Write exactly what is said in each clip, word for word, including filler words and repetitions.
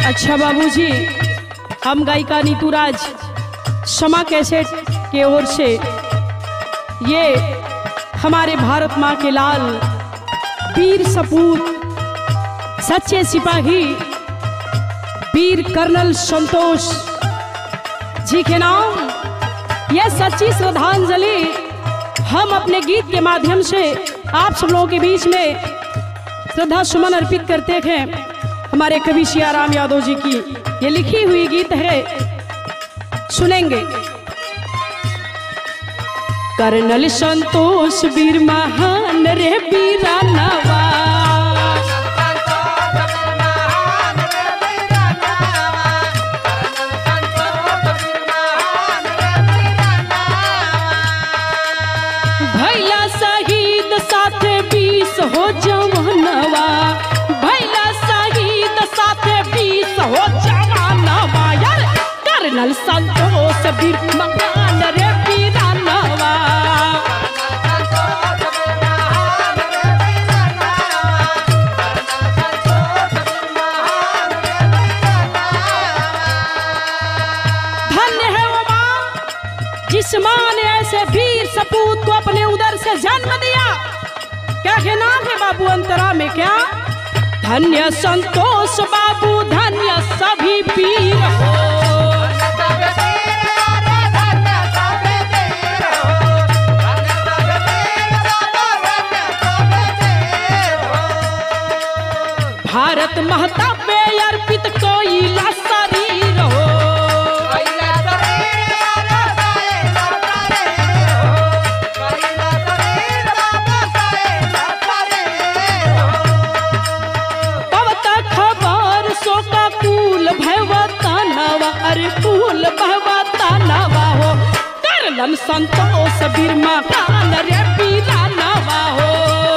अच्छा बाबूजी, हम गायिका नीतू राज शमा कैसेट के ओर से ये हमारे भारत माँ के लाल वीर सपूत सच्चे सिपाही वीर कर्नल संतोष जी के नाम यह सच्ची श्रद्धांजलि हम अपने गीत के माध्यम से आप सब लोगों के बीच में श्रद्धा सुमन अर्पित करते हैं। हमारे कवि सियाराम यादव जी की ये लिखी हुई गीत है, सुनेंगे। कर्नल संतोष वीर महान रे वीरानवा, भैला शहीद साथे बीस हो जवानवा, भैला शहीद साथे बीस हो जवानवा यार। कर्नल संतोष वीर महान रे वीरानवा, धन्य है वो मां जिस मां ने ऐसे वीर सपूत को अपने उदर से जन्म दिया। क्या कहना है बाबू अंतरा में क्या? धन्य संतोष बाबू, धन्य सभी वीर हो, भारत माता पे अर्पित कोयला शरीर हो, पवता खबर सो का कुल भैवता नवा, अरे कुल भैवता नवा हो। कर्नल संतोष वीर महान रे वीरानवा हो,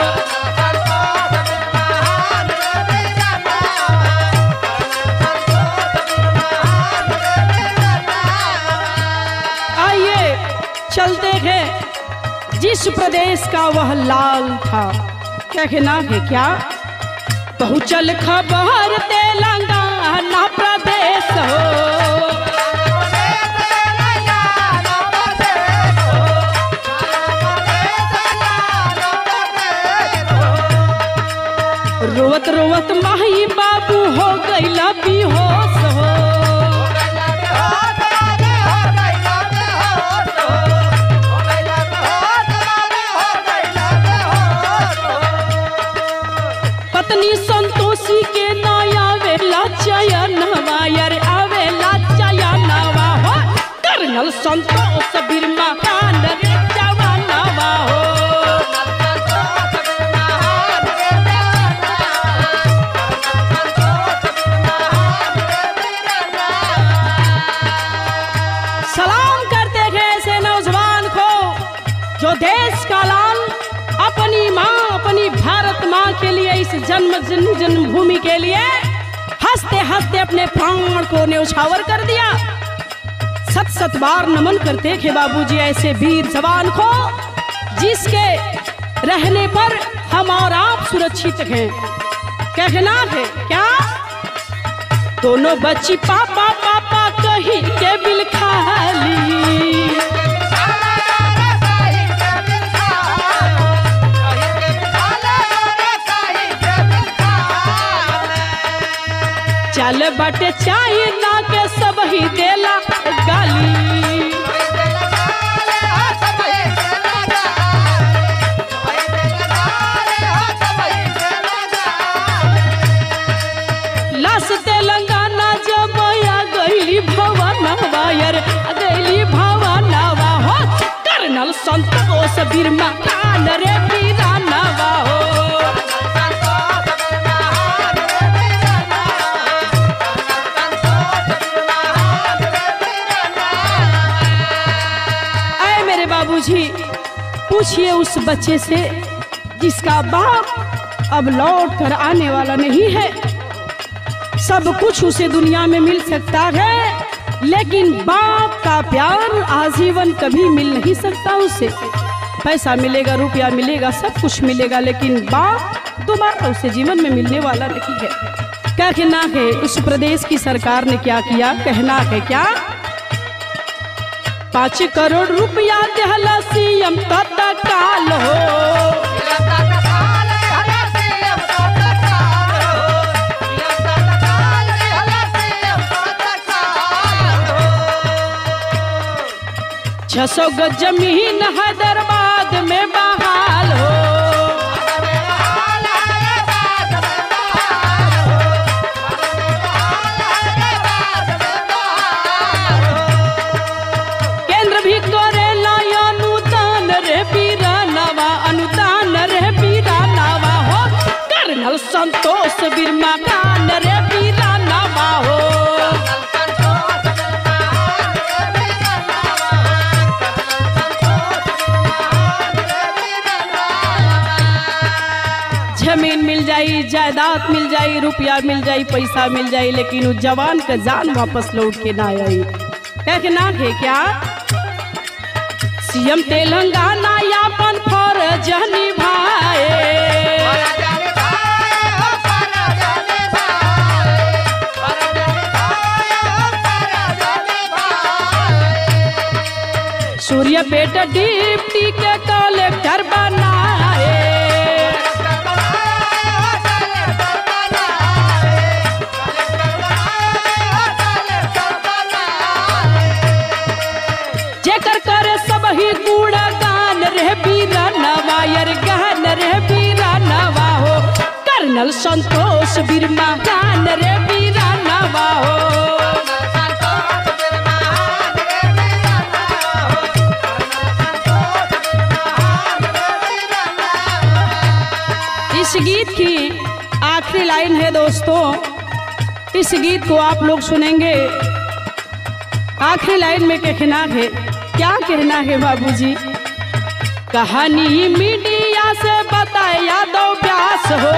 चलते हैं। जिस प्रदेश का वह लाल था, क्या कहना है क्या? पहुँचल खबर तेलंगाना प्रदेश हो, रोवत रोवत माही बाबू हो गईला बेहोश हो, पत्नी संतोषी के नया वेला चयनवा यार, आवेला चयनवा हो। कर्नल संतोष वीर महान रे जवानवा हो, सलाम करते हैं ऐसे नौजवान को जो देश का लाल अपनी माँ अपनी भारत माँ के लिए इस जन्म जन्म जन्मभूमि के लिए हंसते हंसते अपने प्राण को न्यौछावर कर दिया। सत सत बार नमन करते थे बाबूजी ऐसे वीर जवान को जिसके रहने पर हम और आप सुरक्षित हैं। कहना है क्या? दोनों बच्ची पापा पापा कहीं के बिल खाली, चल बटे चाइना के सब ही देला गाली, लाश तेलंगाना जब आ गईली भवनवा यार, गईली भवनवा हो। कर्नल संतोष वीर महान रे वीरानवा हो, बाबूजी पूछिए उस बच्चे से जिसका बाप अब लौट कर आने वाला नहीं है। सब कुछ उसे दुनिया में मिल सकता है, लेकिन बाप का प्यार आजीवन कभी मिल नहीं सकता उसे। पैसा मिलेगा, रुपया मिलेगा, सब कुछ मिलेगा, लेकिन बाप दोबारा उसे जीवन में मिलने वाला नहीं है। कहना है उस प्रदेश की सरकार ने क्या किया, कहना है क्या, पाँच करोड़ रुपया देहला सीएम तत्काल हो। छह सौ गज जमीन हैदराबाद में बहाल हो। केंद्र भी करेला अनुदान रे बीरानवा, अनुदान रे बीरानवा हो। कर्नल संतोष बिरमा खान रे बीरानवा हो। जमीन मिल जाई, जायदाद मिल जाई, रुपया मिल जाई, पैसा मिल जाई, लेकिन उस जवान का जान वापस लौट के ना आई। कहना है क्या, सीएम तेलंगाना यापन फर्ज निभाए। सूर्यापेट डिप्टी के कलेक्टर बनाए। जेकर करे सब ही गुणगान रे बीरानवा, यार गान रे बीरानवा हो। कर्नल संतोष बिरमा खान रे बीरानवा हो। इस गीत की आखिरी लाइन है दोस्तों, इस गीत को आप लोग सुनेंगे। आखिरी लाइन में कहना है, क्या कहना है बाबूजी, कहानी मीडिया से बताए यादव व्यास हो।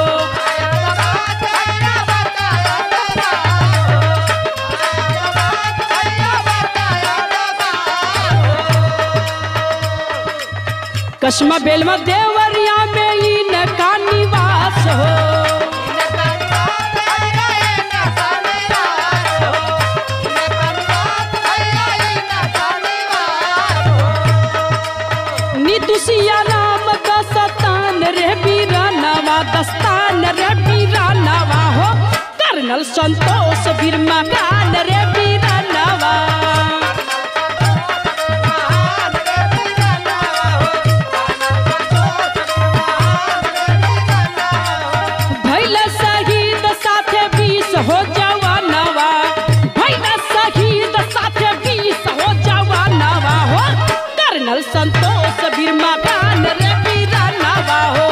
कस्मा बेलवा देवरिया में इनका निवास हो। नीतुसिया राम दस्तान रे बीरानवा, दस्तान रे बीरानवा हो। कर्नल संतोष बिरमा खान रे बीरानवा। भैला शहीद साथे बीस हो जवानवा, भैला शहीद साथे बीस हो जवानवा हो। कर्नल संतोष बिरमा खान रे बीरानवा हो।